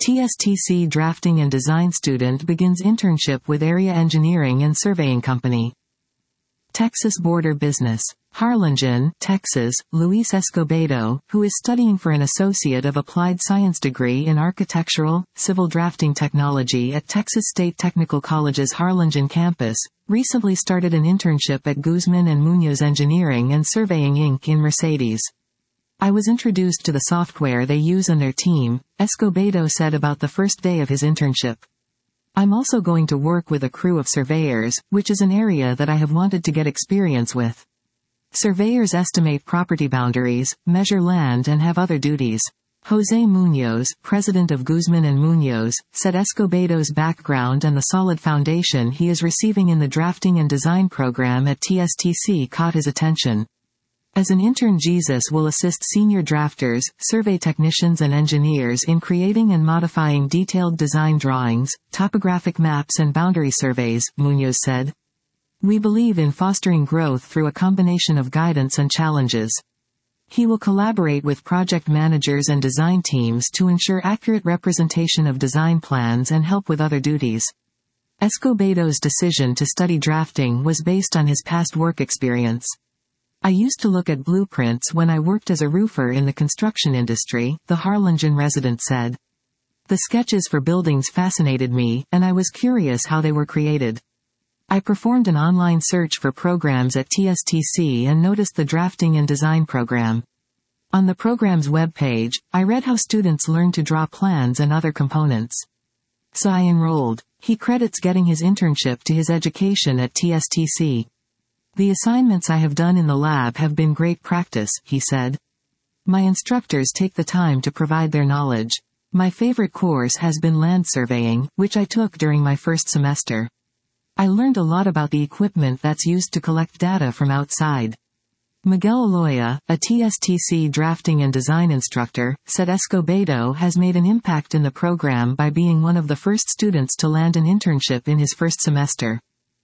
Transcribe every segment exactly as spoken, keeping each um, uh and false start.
T S T C drafting and design student begins internship with Area Engineering and Surveying Company. Texas Border Business. Harlingen, Texas, Luis Escobedo, who is studying for an Associate of Applied Science degree in Architectural, Civil Drafting Technology at Texas State Technical College's Harlingen campus, recently started an internship at Guzman and Munoz Engineering and Surveying Incorporated in Mercedes. I was introduced to the software they use and their team, Escobedo said about the first day of his internship. I'm also going to work with a crew of surveyors, which is an area that I have wanted to get experience with. Surveyors estimate property boundaries, measure land and have other duties. Jose Munoz, president of Guzman and Munoz, said Escobedo's background and the solid foundation he is receiving in the drafting and design program at T S T C caught his attention. As an intern, Jesus will assist senior drafters, survey technicians and engineers in creating and modifying detailed design drawings, topographic maps and boundary surveys, Munoz said. We believe in fostering growth through a combination of guidance and challenges. He will collaborate with project managers and design teams to ensure accurate representation of design plans and help with other duties. Escobedo's decision to study drafting was based on his past work experience. I used to look at blueprints when I worked as a roofer in the construction industry, the Harlingen resident said. The sketches for buildings fascinated me, and I was curious how they were created. I performed an online search for programs at T S T C and noticed the drafting and design program. On the program's webpage, I read how students learn to draw plans and other components. So I enrolled. He credits getting his internship to his education at T S T C. The assignments I have done in the lab have been great practice, he said. My instructors take the time to provide their knowledge. My favorite course has been land surveying, which I took during my first semester. I learned a lot about the equipment that's used to collect data from outside. Miguel Aloya, a T S T C drafting and design instructor, said Escobedo has made an impact in the program by being one of the first students to land an internship in his first semester.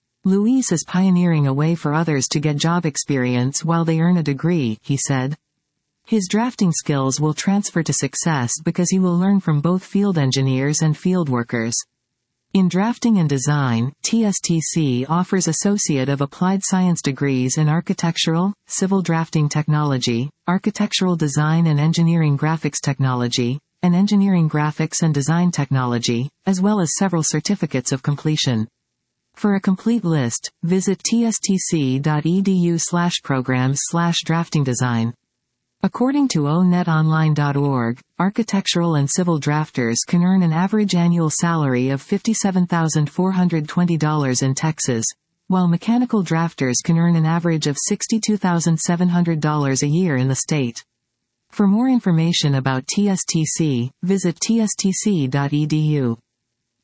Luis is pioneering a way for others to get job experience while they earn a degree, he said. His drafting skills will transfer to success because he will learn from both field engineers and field workers. In drafting and design, T S T C offers Associate of Applied Science degrees in Architectural, Civil Drafting Technology, Architectural Design and Engineering Graphics Technology, and Engineering Graphics and Design Technology, as well as several certificates of completion. For a complete list, visit tstc.edu slash programs slash drafting design. According to o net online dot org, architectural and civil drafters can earn an average annual salary of fifty-seven thousand four hundred twenty dollars in Texas, while mechanical drafters can earn an average of sixty-two thousand seven hundred dollars a year in the state. For more information about T S T C, visit t s t c dot e d u.